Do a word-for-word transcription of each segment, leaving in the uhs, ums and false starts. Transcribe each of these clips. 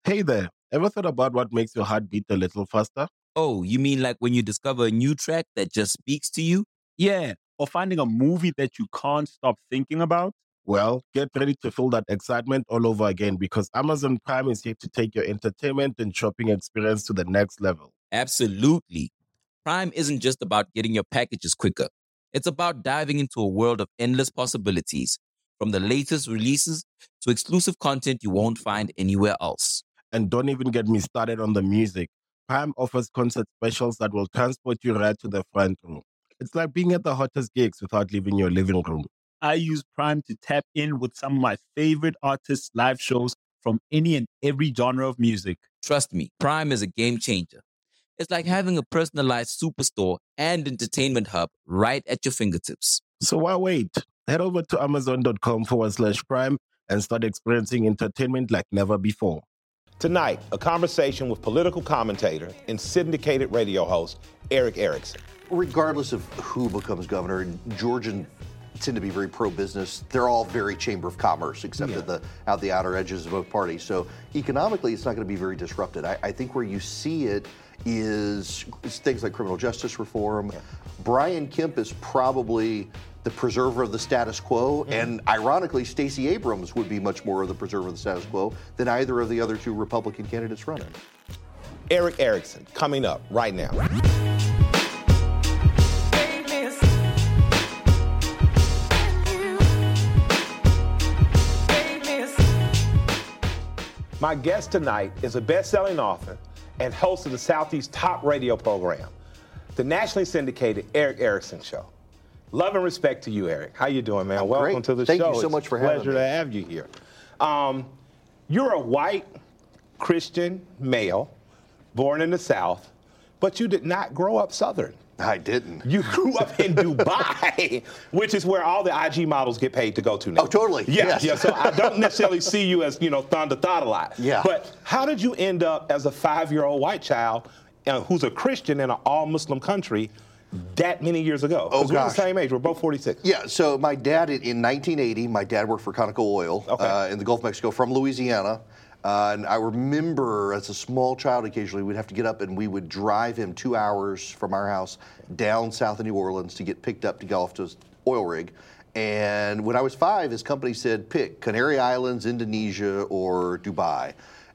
Hey there, ever thought about what makes your heart beat a little faster? Oh, you mean like when you discover a new track that just speaks to you? Yeah, or finding a movie that you can't stop thinking about? Well, get ready to feel that excitement all over again because Amazon Prime is here to take your entertainment and shopping experience to the next level. Absolutely. Prime isn't just about getting your packages quicker. It's about diving into a world of endless possibilities, from the latest releases to exclusive content you won't find anywhere else. And don't even get me started on the music. Prime offers concert specials that will transport you right to the front row. It's like being at the hottest gigs without leaving your living room. I use Prime to tap in with some of my favorite artists' live shows from any and every genre of music. Trust me, Prime is a game changer. It's like having a personalized superstore and entertainment hub right at your fingertips. So why wait? Head over to amazon.com forward slash prime and start experiencing entertainment like never before. Tonight, a conversation with political commentator and syndicated radio host Erick Erickson. Regardless of who becomes governor, Georgians tend to be very pro-business. They're all very chamber of commerce, except Yeah. at the out the outer edges of both parties. So economically, it's not going to be very disrupted. I, I think where you see it is, is things like criminal justice reform. Yeah. Brian Kemp is probably the preserver of the status quo, Mm-hmm. and ironically, Stacey Abrams would be much more of the preserver of the status quo than either of the other two Republican candidates running. Erick Erickson, coming up right now. My guest tonight is a best-selling author and host of the Southeast top radio program, the nationally syndicated Erick Erickson Show. Love and respect to you, Erick. How you doing, man? I'm Welcome great. to the Thank show. you so It's much for a having pleasure me. to have you here. Um, you're a white Christian male born in the South, but you did not grow up Southern. I didn't. You grew up in Dubai, which is where all the I G models get paid to go to now. Oh, totally. Yeah, Yes. yeah. So I don't necessarily see you as, you know, Thunder Thought a lot. Yeah. But how did you end up as a five-year-old white child uh, who's a Christian in an all-Muslim country that many years ago? Oh, 'Cause we're gosh. the same age. We're both forty-six. Yeah, so my dad, in- in nineteen eighty, my dad worked for Conoco Oil Okay. uh, in the Gulf of Mexico from Louisiana. Uh, and I remember as a small child, occasionally we'd have to get up and we would drive him two hours from our house down south of New Orleans to get picked up to go off to his oil rig. And when I was five, his company said, pick Canary Islands, Indonesia, or Dubai.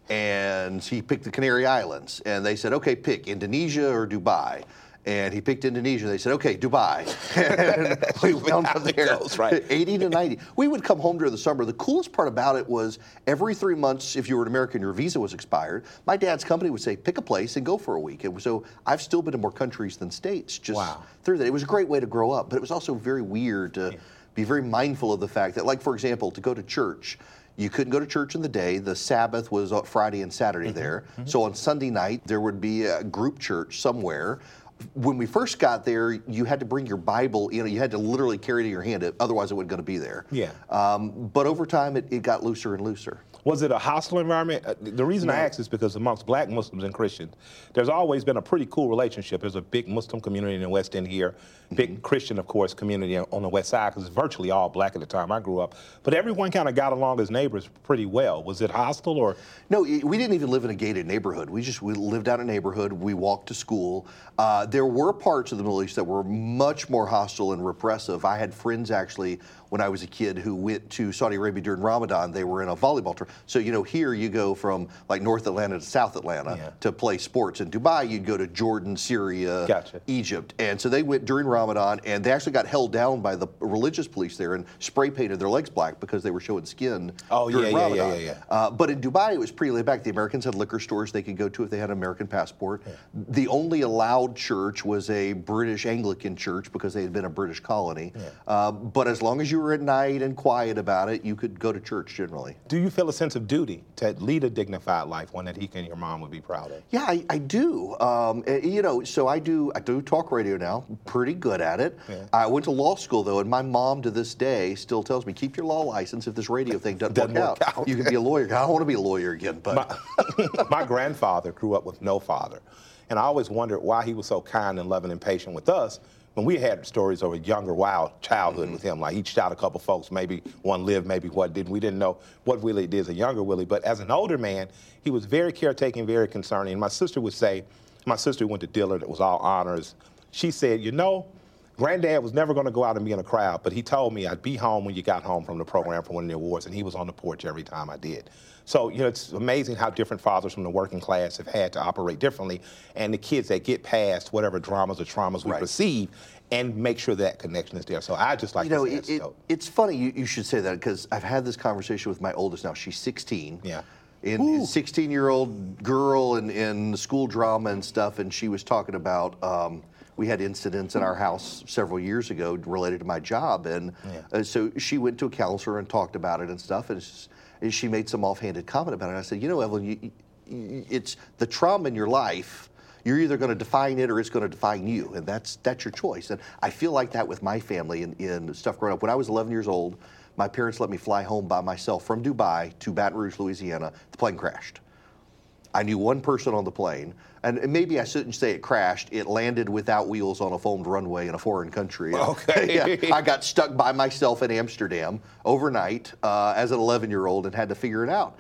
And he picked the Canary Islands. And they said, okay, pick Indonesia or Dubai. And he picked Indonesia. They said, okay, Dubai. And we went from there, goes, right. eighty to ninety. We would come home during the summer. The coolest part about it was every three months, if you were an American, your visa was expired. My dad's company would say, pick a place and go for a week. And so I've still been to more countries than states just Wow. through that. It was a great way to grow up, but it was also very weird to be very mindful of the fact that, like, for example, to go to church, you couldn't go to church in the day. The Sabbath was on Friday and Saturday there. So on Sunday night, there would be a group church somewhere. When we first got there, you had to bring your Bible, you know, you had to literally carry it in your hand, otherwise it wasn't going to be there. Yeah. Um, but over time, it, it got looser and looser. Was it a hostile environment? Uh, The reason I ask is because amongst black Muslims and Christians, there's always been a pretty cool relationship. There's a big Muslim community in the West End here, big Christian, of course, community on the West Side, because it's virtually all black at the time I grew up. But everyone kind of got along as neighbors pretty well. Was it hostile or? No, i- we didn't even live in a gated neighborhood. We just we lived out in a neighborhood. We walked to school. Uh, there were parts of the Middle East that were much more hostile and repressive. I had friends actually when I was a kid who went to Saudi Arabia during Ramadan. They were in a volleyball tournament. So, you know, here you go from like North Atlanta to South Atlanta Yeah. to play sports. In Dubai, you'd go to Jordan, Syria, Gotcha. Egypt. And so they went during Ramadan, and they actually got held down by the religious police there and spray painted their legs black because they were showing skin Oh, during yeah, yeah, Ramadan. yeah, yeah, yeah. Uh, but in Dubai, it was pretty laid back. The Americans had liquor stores they could go to if they had an American passport. The only allowed church was a British Anglican church because they had been a British colony. Uh, but as long as you were at night and quiet about it, you could go to church generally. Do you feel a sense of duty to lead a dignified life, one that he and your mom would be proud of? Yeah, I, I do. Um, eh, you know, so I do. I do talk radio now. Pretty good at it. Yeah. I went to law school though, and my mom to this day still tells me, "Keep your law license. If this radio thing doesn't, Doesn't work, work out, out." you can be a lawyer." I don't want to be a lawyer again, but My, my grandfather grew up with no father, and I always wondered why he was so kind and loving and patient with us when we had stories of a younger, wild childhood Mm-hmm. with him, like he shot a couple folks, maybe one lived, maybe one didn't. We didn't know what Willie did as a younger Willie, but as an older man, he was very caretaking, very concerning. My sister would say, my sister went to Dillard, it was all honors. She said, you know, Granddad was never going to go out and be in a crowd, but he told me I'd be home when you got home from the program for one of the awards, and he was on the porch every time I did. So, you know, it's amazing how different fathers from the working class have had to operate differently, and the kids that get past whatever dramas or traumas we Right. perceive and make sure that connection is there. So I just like You know, to say it, that's it, dope. it's funny you, you should say that because I've had this conversation with my oldest now. She's sixteen. Yeah. And sixteen-year-old girl in, in school drama and stuff, and she was talking about um, we had incidents in our house several years ago related to my job, and Yeah. uh, so she went to a counselor and talked about it and stuff, and, it's just, and she made some offhanded comment about it. And I said, you know, Evelyn, you, you, it's the trauma in your life. You're either going to define it or it's going to define you, and that's that's your choice. And I feel like that with my family and in stuff growing up. When I was eleven years old, my parents let me fly home by myself from Dubai to Baton Rouge, Louisiana. The plane crashed. I knew one person on the plane, and and maybe I shouldn't say it crashed. It landed without wheels on a foamed runway in a foreign country. Okay. Yeah, I got stuck by myself in Amsterdam overnight uh, as an eleven-year-old and had to figure it out.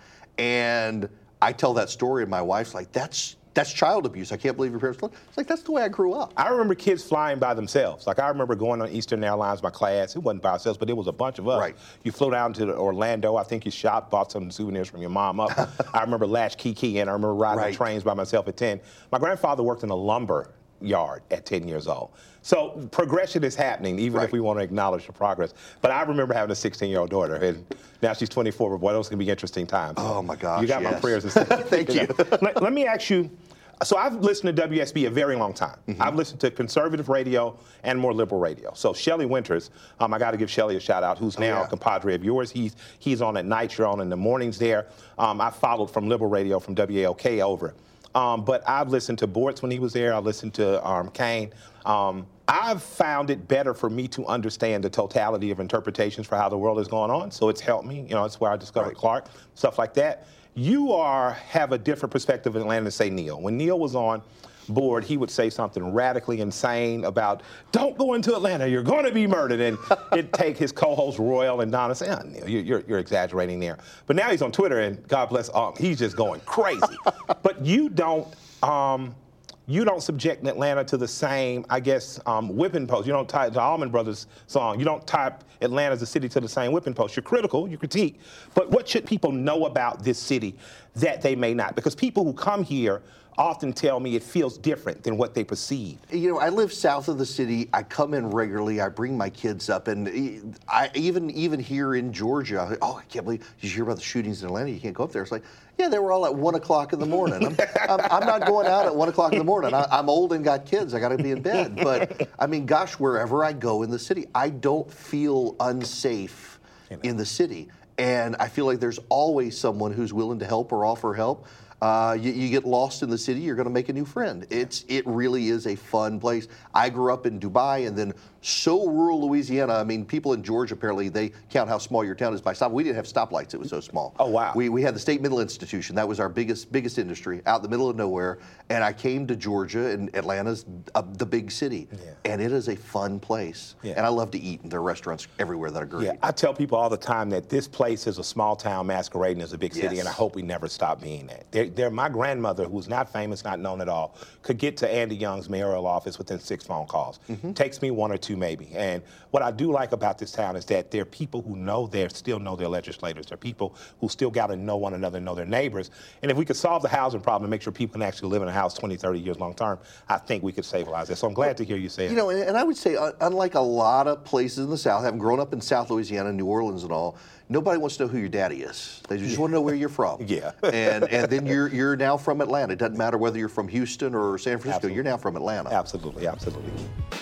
And I tell that story, and my wife's like, "That's that's child abuse. I can't believe your parents." It's like that's the way I grew up. I remember kids flying by themselves. Like I remember going on Eastern Airlines, my class. It wasn't by ourselves, but it was a bunch of us. Right. You flew down to Orlando. I think you shopped, bought some souvenirs from your mom up. I remember latch key key, and I remember riding Right. the trains by myself at ten. My grandfather worked in a lumber yard at ten years old. So progression is happening, even Right. if we want to acknowledge the progress. But I remember having a sixteen-year-old daughter, and now she's twenty-four. But boy, those can be interesting times. Oh my gosh! You got my yes. prayers. And stuff. Thank you. let, let me ask you. So I've listened to W S B a very long time. Mm-hmm. I've listened to conservative radio and more liberal radio. So Shelley Winters, um, I got to give Shelley a shout out, who's now yeah. a compadre of yours. He's he's on at night, you're on in the mornings there. Um, I followed from liberal radio from W A L K over. Um, but I've listened to Bortz when he was there. I listened to um, Kane. Um, I've found it better for me to understand the totality of interpretations for how the world is going on. So it's helped me. You know, that's where I discovered Right. Clark, stuff like that. You are have a different perspective in Atlanta than, say, Neil. When Neil was on board, he would say something radically insane about, don't go into Atlanta, you're going to be murdered. And it'd take his co-host Royal and Donna say, oh, Neil, you're, you're, you're exaggerating there. But now he's on Twitter, and God bless, um, he's just going crazy. But you don't, um, you don't subject Atlanta to the same, I guess, um, whipping post. You don't type the Allman Brothers song. You don't type Atlanta as a city to the same whipping post. You're critical, you critique. But what should people know about this city that they may not? Because people who come here often tell me it feels different than what they perceive. You know, I live south of the city. I come in regularly. I bring my kids up, and I even even here in Georgia. Oh, I can't believe did you hear about the shootings in Atlanta. You can't go up there. It's like, yeah, they were all at one o'clock in the morning. I'm, I'm, I'm not going out at one o'clock in the morning. I, I'm old and got kids. I got to be in bed. But I mean, gosh, wherever I go in the city, I don't feel unsafe in the city, and I feel like there's always someone who's willing to help or offer help. Uh, you, you get lost in the city, you're going to make a new friend. It's it really is a fun place. I grew up in Dubai, and then so rural Louisiana. I mean, people in Georgia apparently they count how small your town is by stop. We didn't have stoplights; it was so small. Oh wow! We we had the State Middle Institution. That was our biggest biggest industry out in the middle of nowhere. And I came to Georgia, and Atlanta's uh, the big city, Yeah. and it is a fun place. Yeah. And I love to eat, and there are restaurants everywhere that are great. Yeah, I tell people all the time that this place is a small town masquerading as a big city, Yes. and I hope we never stop being that. They're, they're, my grandmother, who's not famous, not known at all, could get to Andy Young's mayoral office within six phone calls. Mm-hmm. Takes me one or two maybe. And what I do like about this town is that there are people who know they still know their legislators. There are people who still got to know one another, know their neighbors. And if we could solve the housing problem and make sure people can actually live in a house twenty, thirty years long term, I think we could stabilize it. So I'm glad to hear you say it. You know, and, and I would say, uh, unlike a lot of places in the South, having grown up in South Louisiana, New Orleans, and all, nobody wants to know who your daddy is. They just want to know where you're from. Yeah. and and then you're you're now from Atlanta. It doesn't matter whether you're from Houston or San Francisco. Absolutely. You're now from Atlanta. Absolutely, absolutely.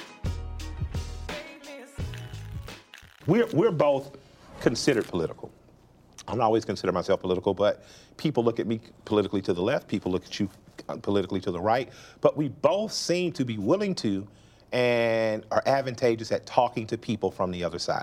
We're, we're both considered political. I don't always consider myself political, but people look at me politically to the left, people look at you politically to the right, but we both seem to be willing to and are advantageous at talking to people from the other side.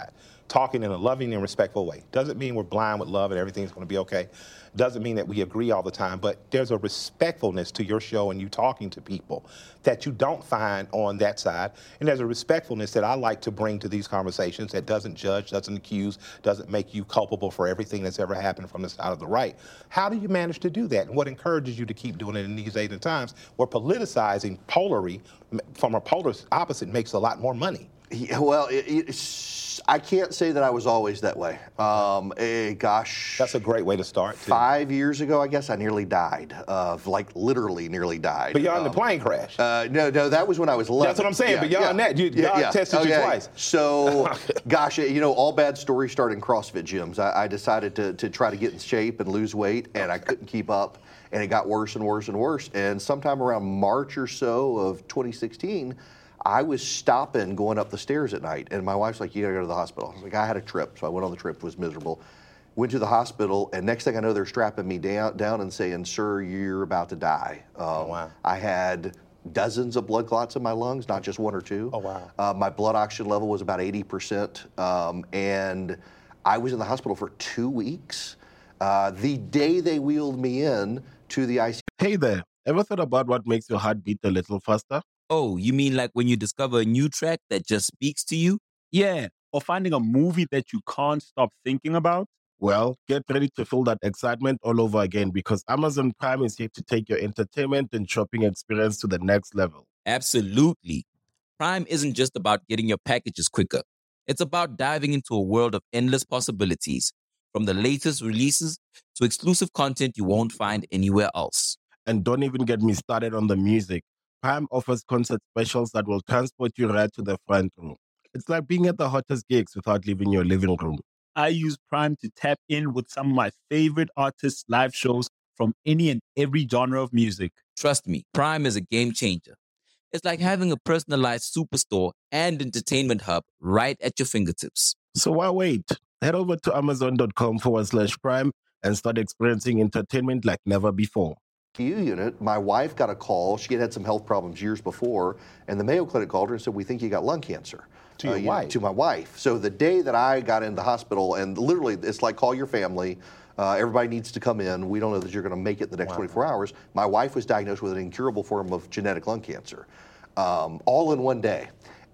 talking in a loving and respectful way. Doesn't mean we're blind with love and everything's going to be okay. Doesn't mean that we agree all the time, but there's a respectfulness to your show and you talking to people that you don't find on that side. And there's a respectfulness that I like to bring to these conversations that doesn't judge, doesn't accuse, doesn't make you culpable for everything that's ever happened from the side of the right. How do you manage to do that? And what encourages you to keep doing it in these days and times where politicizing polary from a polar opposite makes a lot more money? Yeah, well, it, it's, I can't say that I was always that way. Um, eh, gosh. That's a great way to start, too. Five years ago, I guess, I nearly died. Uh, like, literally nearly died. Beyond um, the plane crash. Uh, no, no, that was when I was eleven. That's what I'm saying. Yeah, Beyond yeah. that, you, yeah, God yeah. tested okay. you twice. So, gosh, you know, all bad stories start in CrossFit gyms. I, I decided to, to try to get in shape and lose weight, and I couldn't keep up. And it got worse and worse and worse. And sometime around March or so of twenty sixteen, I was stopping going up the stairs at night, and my wife's like, you gotta go to the hospital. I was like, I had a trip, so I went on the trip, was miserable. Went to the hospital, and next thing I know, they're strapping me down, down and saying, sir, you're about to die. Um, oh, wow. I had dozens of blood clots in my lungs, not just one or two. Oh, wow. Uh, my blood oxygen level was about eighty percent, um, and I was in the hospital for two weeks. Uh, the day they wheeled me in to the I C U. Hey there, ever thought about what makes your heart beat a little faster? Oh, you mean like when you discover a new track that just speaks to you? Yeah, or finding a movie that you can't stop thinking about. Well, get ready to feel that excitement all over again because Amazon Prime is here to take your entertainment and shopping experience to the next level. Absolutely. Prime isn't just about getting your packages quicker. It's about diving into a world of endless possibilities, from the latest releases to exclusive content you won't find anywhere else. And don't even get me started on the music. Prime offers concert specials that will transport you right to the front room. It's like being at the hottest gigs without leaving your living room. I use Prime to tap in with some of my favorite artists' live shows from any and every genre of music. Trust me, Prime is a game changer. It's like having a personalized superstore and entertainment hub right at your fingertips. So why wait? Head over to amazon.com forward slash prime and start experiencing entertainment like never before. Unit, my wife got a call. She had had some health problems years before, and the Mayo Clinic called her and said, we think you got lung cancer. To your uh, you wife? Know, to my wife. So the day that I got in the hospital, and literally it's like call your family, uh, everybody needs to come in. We don't know that you're going to make it the next Wow. twenty-four hours. My wife was diagnosed with an incurable form of genetic lung cancer, um, all in one day.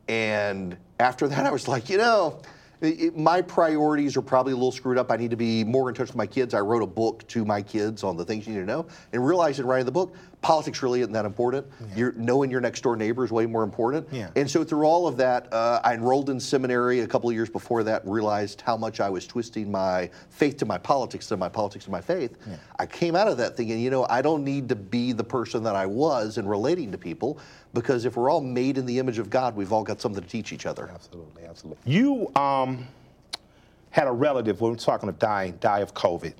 And after that, I was like, you know, It, my priorities are probably a little screwed up. I need to be more in touch with my kids. I wrote a book to my kids on the things you need to know, and realized in writing the book, politics really isn't that important. Yeah. You're, knowing your next door neighbor is way more important. Yeah. And so through all of that, uh, I enrolled in seminary a couple of years before that, realized how much I was twisting my faith to my politics and my politics to my faith. Yeah. I came out of that thinking, you know, I don't need to be the person that I was in relating to people, because if we're all made in the image of God, we've all got something to teach each other. Absolutely, absolutely. You um, had a relative, when we were talking of dying, die of COVID,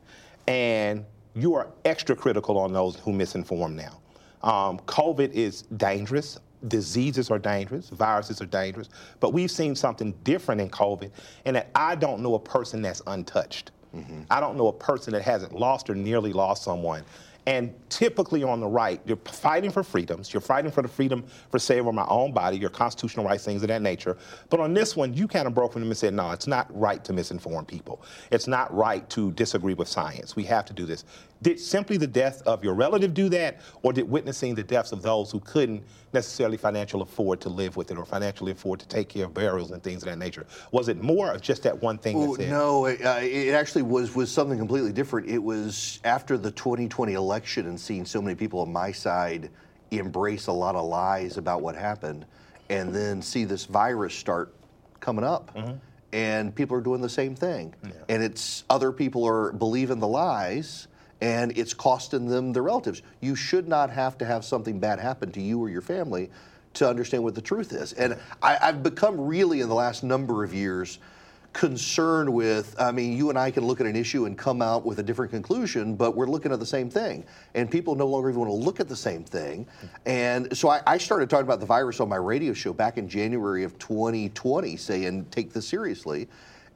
and you are extra critical on those who misinform now. Um, COVID is dangerous. Diseases are dangerous. Viruses are dangerous. But we've seen something different in COVID, in that I don't know a person that's untouched. Mm-hmm. I don't know a person that hasn't lost or nearly lost someone. And typically on the right, you're fighting for freedoms. You're fighting for the freedom for, say, over my own body, your constitutional rights, things of that nature. But on this one, you kind of broke from them and said, no, it's not right to misinform people. It's not right to disagree with science. We have to do this. Did simply the death of your relative do that, or did witnessing the deaths of those who couldn't necessarily financially afford to live with it or financially afford to take care of burials and things of that nature? Was it more of just that one thing Ooh, that said? No, it, uh, it actually was, was something completely different. It was after the twenty twenty election and seeing so many people on my side embrace a lot of lies about what happened, and then see this virus start coming up. Mm-hmm. And people are doing the same thing. Yeah. And it's other people are believing the lies, and it's costing them their relatives. You should not have to have something bad happen to you or your family to understand what the truth is. And I, I've become really, in the last number of years, concerned with, I mean, you and I can look at an issue and come out with a different conclusion, but we're looking at the same thing. And people no longer even want to look at the same thing. And so I, I started talking about the virus on my radio show back in January of twenty twenty, saying, take this seriously.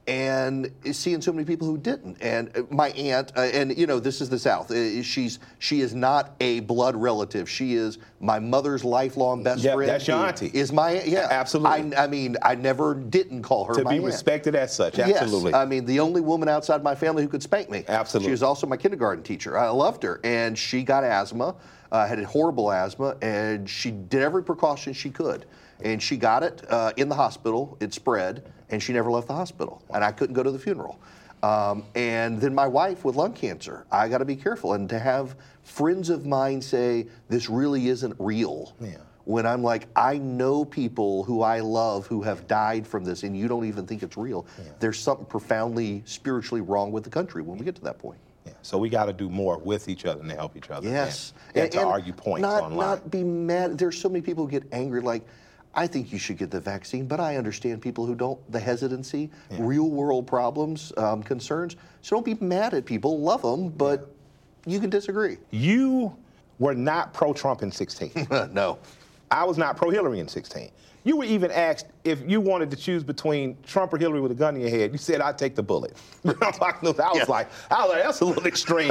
and seeing so many people who didn't. And my aunt, uh, and you know, this is the South. Uh, she's she is not a blood relative. She is my mother's lifelong best Yep, friend. that's your who auntie. Is my yeah, Absolutely. I, I mean, I never didn't call her To my be aunt. respected as such, absolutely. Yes, I mean, the only woman outside my family who could spank me. Absolutely. She was also my kindergarten teacher. I loved her, and she got asthma, uh, had horrible asthma, and she did every precaution she could. And she got it uh, in the hospital. It spread, and she never left the hospital. And I couldn't go to the funeral. Um, and then my wife with lung cancer. I got to be careful. And to have friends of mine say this really isn't real. Yeah. When I'm like, I know people who I love who have died from this, and you don't even think it's real. Yeah. There's something profoundly spiritually wrong with the country when we get to that point. Yeah. So we got to do more with each other and to help each other. Yes. And, and to argue points not, online. Not be mad. There's so many people who get angry, like, I think you should get the vaccine, but I understand people who don't, the hesitancy, Yeah. real world problems, um, concerns. So don't be mad at people, love them, but you can disagree. You were not pro-Trump in sixteen. No. I was not pro-Hillary in sixteen. You were even asked if you wanted to choose between Trump or Hillary with a gun in your head. You said, I'd take the bullet. I was like, I was Yeah. like, I was like, that's a little extreme.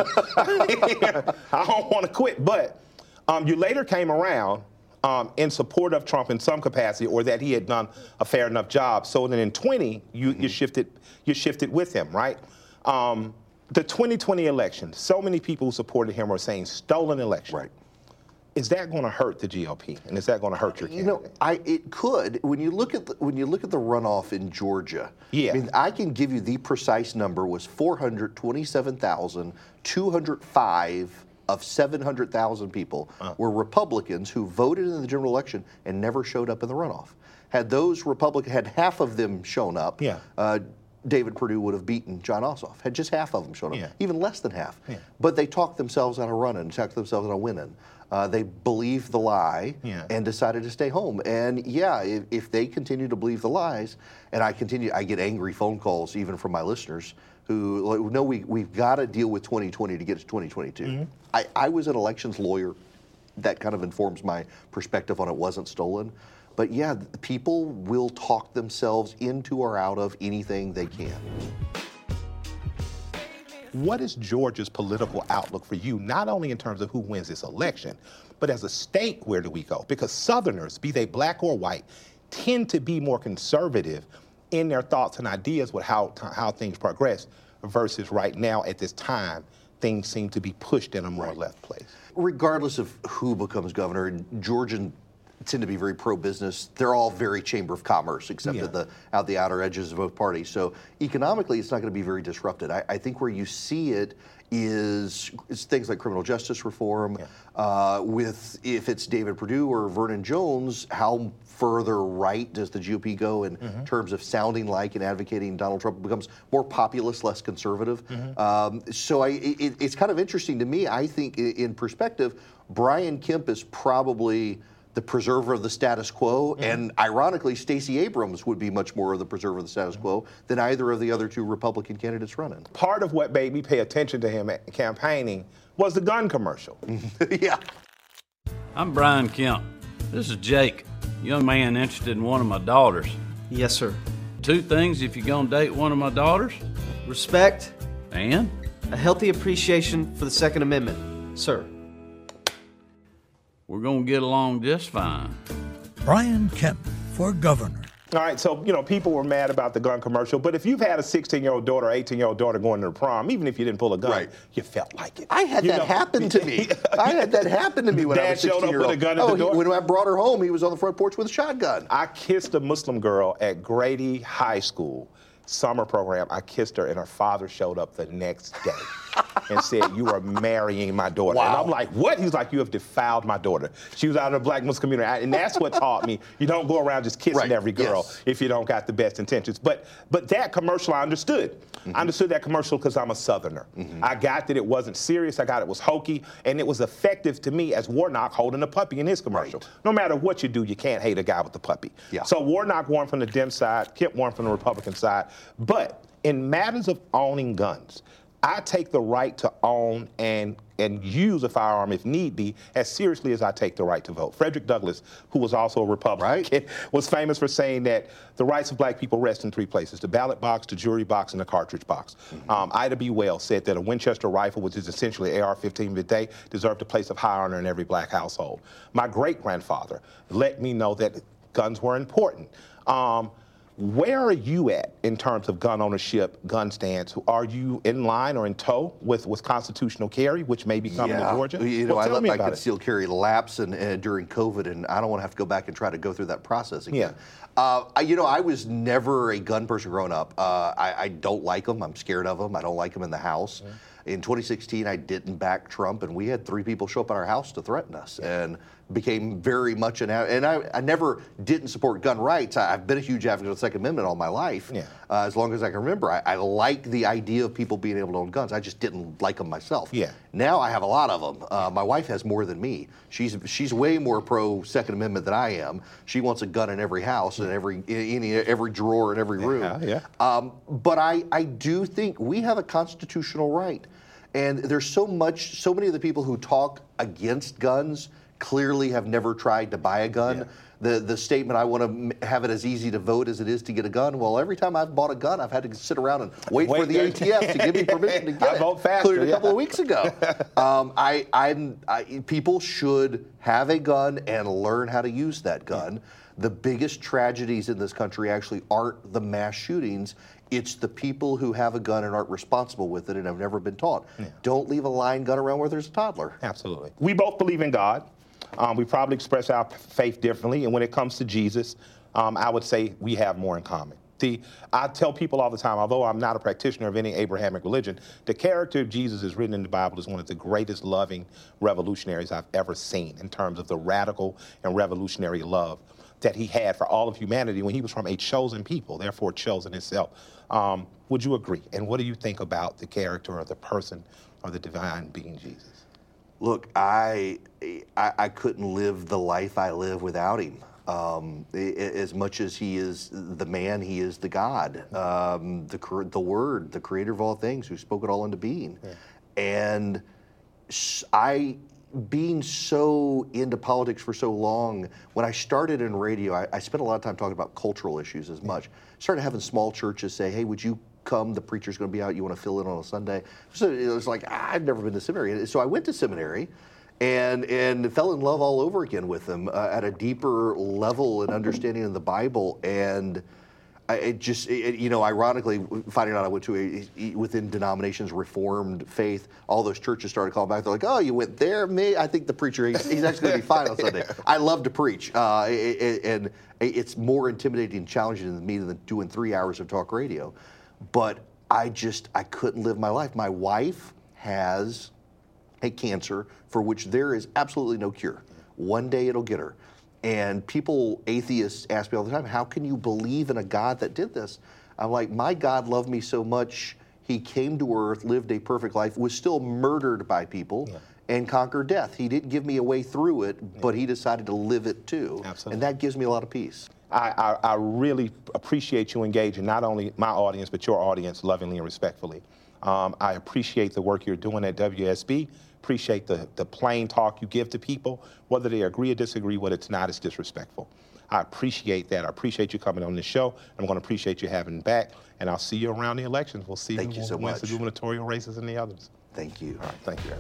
I don't want to quit. But um, you later came around um, in support of Trump in some capacity, or that he had done a fair enough job. So then in twenty, you, mm-hmm. you shifted you shifted with him, right? Um, the twenty twenty election, so many people who supported him are saying stolen election. Right. Is that going to hurt the G O P, and is that going to hurt your You candidate? know, I it could. When you look at the, when you look at the runoff in Georgia, Yeah. I mean, I can give you the precise number was four hundred twenty-seven thousand two hundred five of seven hundred thousand people Uh. were Republicans who voted in the general election and never showed up in the runoff. Had those Republicans, had half of them shown up, Yeah. uh, David Perdue would have beaten John Ossoff. Had just half of them shown up, Yeah. even less than half. Yeah. But they talked themselves out of running, talked themselves out of winning. Uh, they believed the lie Yeah. and decided to stay home. And yeah, if, if they continue to believe the lies, and I continue, I get angry phone calls even from my listeners who like, no, we we've got to deal with twenty twenty to get to twenty twenty-two. Mm-hmm. I, I was an elections lawyer. That kind of informs my perspective on it wasn't stolen. But yeah, th- people will talk themselves into or out of anything they can. What is Georgia's political outlook for you, not only in terms of who wins this election, but as a state, where do we go? Because Southerners, be they black or white, tend to be more conservative in their thoughts and ideas with how, how things progress versus right now at this time, things seem to be pushed in a more left place. Regardless of who becomes governor, Georgian tend to be very pro-business. They're all very chamber of commerce, except Yeah. at the out the outer edges of both parties. So economically, it's not going to be very disrupted. I, I think where you see it is, is things like criminal justice reform. Yeah. Uh, with if it's David Perdue or Vernon Jones, how further right does the G O P go in Mm-hmm. terms of sounding like and advocating Donald Trump? It becomes more populist, less conservative. Mm-hmm. Um, so I, it, it's kind of interesting to me. I think i- in perspective, Brian Kemp is probably the preserver of the status quo, Mm-hmm. and ironically, Stacey Abrams would be much more of the preserver of the status quo than either of the other two Republican candidates running. Part of what made me pay attention to him at campaigning was the gun commercial. Yeah. I'm Brian Kemp. This is Jake, young man interested in one of my daughters. Yes, sir. Two things if you're gonna date one of my daughters. Respect, And a healthy appreciation for the Second Amendment, sir. we're gonna get along just fine. Brian Kemp for governor. All right, so, you know, people were mad about the gun commercial, but if you've had a sixteen-year-old daughter or eighteen-year-old daughter going to the prom, even if you didn't pull a gun, Right. you felt like it. I had You that know? happen to me. I had that happen to me when I Dad was showed up sixteen year with old. a gun at oh, the door? He, when I brought her home, he was on the front porch with a shotgun. I kissed a Muslim girl at Grady High School summer program. I kissed her, and her father showed up the next day and said, "You are marrying my daughter." And Wow. I'm like, "What?" He's like, "You have defiled my daughter. She was out of the black Muslim community." I- And that's what taught me, you don't go around just kissing Right, every girl yes. if you don't got the best intentions. But but that commercial, I understood. Mm-hmm. I understood that commercial because I'm a Southerner. I got that it wasn't serious. I got it was hokey, and it was effective to me as Warnock holding a puppy in his commercial. Right. No matter what you do, you can't hate a guy with the puppy. Yeah. So Warnock won from the Dem side, Kemp won from the Republican side. But in matters of owning guns, I take the right to own and and use a firearm if need be, as seriously as I take the right to vote. Frederick Douglass, who was also a Republican, right. was famous for saying that the rights of black people rest in three places: the ballot box, the jury box, and the cartridge box. Mm-hmm. um, Ida B. Wells said that a Winchester rifle, which is essentially A R fifteen today, deserved a place of high honor in every black household. My great-grandfather let me know that guns were important. Um, Where are you at in terms of gun ownership, gun stance? Are you in line or in tow with, with constitutional carry, which may be coming yeah. to Georgia? You know, well, I let my about concealed carry lapse and, uh, during COVID, and I don't want to have to go back and try to go through that process again. Yeah. Uh, I, you know, I was never a gun person growing up. Uh, I, I don't like them. I'm scared of them. I don't like them in the house. Mm-hmm. In twenty sixteen, I didn't back Trump, and we had three people show up at our house to threaten us, yeah. and became very much an. And I, I never didn't support gun rights. I, I've been a huge advocate of the Second Amendment all my life, yeah. uh, as long as I can remember. I, I like the idea of people being able to own guns. I just didn't like them myself. Yeah. Now I have a lot of them. Uh, my wife has more than me. She's she's way more pro Second Amendment than I am. She wants a gun in every house and every in, in every drawer in every room. Yeah, yeah. Um, but I I do think we have a constitutional right. And there's so much, so many of the people who talk against guns clearly have never tried to buy a gun. Yeah. The the statement, I want to have it as easy to vote as it is to get a gun. Well, every time I've bought a gun, I've had to sit around and wait, wait for the A T F to give me permission to get I it. vote faster, including a couple yeah. of weeks ago. um, I, I'm, I, people should have a gun and learn how to use that gun. Yeah. The biggest tragedies in this country actually aren't the mass shootings. It's the people who have a gun and aren't responsible with it and have never been taught. Yeah. Don't leave a lying gun around where there's a toddler. Absolutely. We both believe in God. Um, we probably express our faith differently. And when it comes to Jesus, um, I would say we have more in common. See, I tell people all the time, although I'm not a practitioner of any Abrahamic religion, the character of Jesus is written in the Bible as one of the greatest loving revolutionaries I've ever seen in terms of the radical and revolutionary love that he had for all of humanity when he was from a chosen people, therefore chosen himself. Um, would you agree? And what do you think about the character or the person or the divine being Jesus? Look, I, I, I couldn't live the life I live without him. Um, as much as he is the man, he is the God, um, the the Word, the Creator of all things, who spoke it all into being. Yeah. And I, being so into politics for so long, when I started in radio, I, I spent a lot of time talking about cultural issues as much. I started having small churches say, hey, would you come? The preacher's going to be out. You want to fill in on a Sunday? So it was like, ah, I've never been to seminary. So I went to seminary and and fell in love all over again with them uh, at a deeper level and understanding of the Bible. And I, it just, it, you know, ironically, finding out I went to a, a, within denominations, Reformed faith, all those churches started calling back. They're like, oh, you went there? Me? I think the preacher, he's, he's actually going to be fine on Sunday. I love to preach. Uh, and it's more intimidating and challenging than me than doing three hours of talk radio. But I just, I couldn't live my life. My wife has a cancer for which there is absolutely no cure. One day it'll get her. And people, atheists, ask me all the time, how can you believe in a God that did this? I'm like, my God loved me so much, he came to earth, lived a perfect life, was still murdered by people, yeah. and conquered death. He didn't give me a way through it, yeah. but he decided to live it too. Absolutely. And that gives me a lot of peace. I, I, I really appreciate you engaging not only my audience, but your audience lovingly and respectfully. Um, I appreciate the work you're doing at W S B. Appreciate the, the plain talk you give to people, whether they agree or disagree, what it's not is disrespectful. I appreciate that. I appreciate you coming on the show. I'm going to appreciate you having me back, and I'll see you around the elections. We'll see Thank who you so wins much. the gubernatorial races and the others. Thank you. All right, thank you, Eric.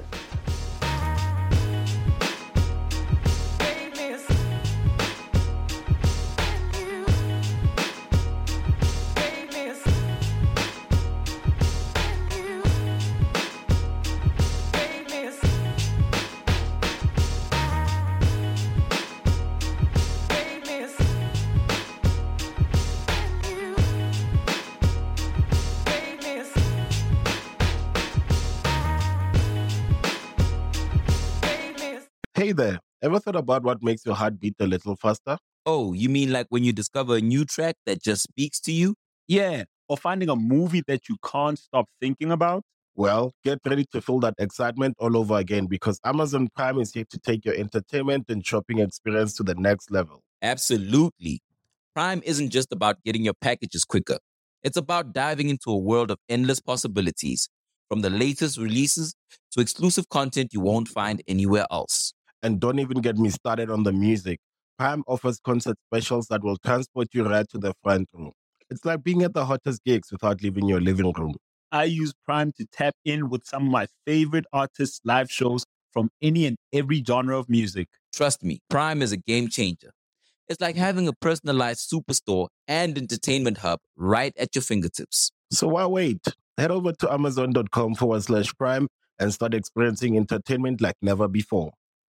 Hey there, ever thought about what makes your heart beat a little faster? Oh, you mean like when you discover a new track that just speaks to you? Yeah, or finding a movie that you can't stop thinking about? Well, get ready to feel that excitement all over again because Amazon Prime is here to take your entertainment and shopping experience to the next level. Absolutely. Prime isn't just about getting your packages quicker. It's about diving into a world of endless possibilities. from the latest releases to exclusive content you won't find anywhere else. And don't even get me started on the music. Prime offers concert specials that will transport you right to the front row. It's like being at the hottest gigs without leaving your living room. I use Prime to tap in with some of my favorite artists' live shows from any and every genre of music. Trust me, Prime is a game changer. It's like having a personalized superstore and entertainment hub right at your fingertips. So why wait? Head over to amazon.com forward slash prime and start experiencing entertainment like never before.